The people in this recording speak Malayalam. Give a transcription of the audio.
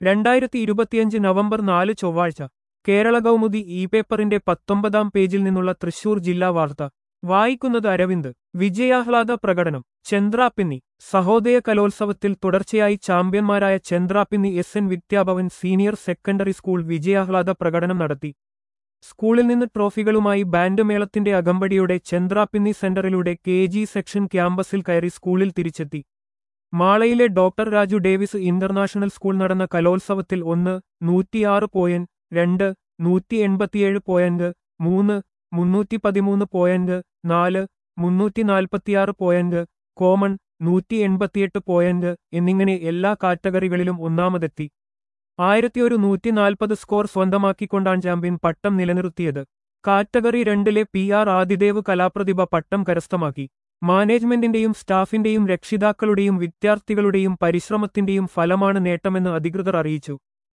2025 നവംബർ 4 ചൊവ്വാഴ്ച കേരള കൗമുദി പേപ്പറിന്റെ 19-ാം പേജിൽ നിന്നുള്ള തൃശൂർ ജില്ലാ വാർത്ത വായിക്കുന്നത് അരവിന്ദ്. വിജയാഹ്ലാദ പ്രകടനം. ചന്ദ്രാപിന്നി. സഹോദയ കലോത്സവത്തിൽ തുടർച്ചയായി ചാമ്പ്യന്മാരായ Chandrapinni SN Vidyabhavan senior secondary school വിജയാഹ്ലാദ പ്രകടനം നടത്തി. സ്കൂളിൽ നിന്ന് ട്രോഫികളുമായി ബാൻഡ് മേളത്തിന്റെ അകമ്പടിയോടെ ചന്ദ്രാപിന്നി സെന്ററിലൂടെ KG സെക്ഷൻ ക്യാമ്പസിൽ കയറി സ്കൂളിൽ തിരിച്ചെത്തി. മാളയിലെ doctor Raju Davis international school നടന്ന കലോത്സവത്തിൽ 106 point, 2 187 point, 3 313 point, 4 346 point, common 188 point എന്നിങ്ങനെ എല്ലാ കാറ്റഗറികളിലും ഒന്നാമതെത്തി. 1140 സ്കോർ സ്വന്തമാക്കിക്കൊണ്ടാണ് ചാമ്പ്യൻ പട്ടം നിലനിർത്തിയത്. കാറ്റഗറി 2-ലെ PR ആദിദേവ് കലാപ്രതിഭ പട്ടം കരസ്ഥമാക്കി. മാനേജ്മെന്റിന്റെയും സ്റ്റാഫിന്റെയും രക്ഷിതാക്കളുടെയും വിദ്യാർത്ഥികളുടെയും പരിശ്രമത്തിന്റെയും ഫലമാണ് നേട്ടമെന്ന് അധികൃതർ അറിയിച്ചു.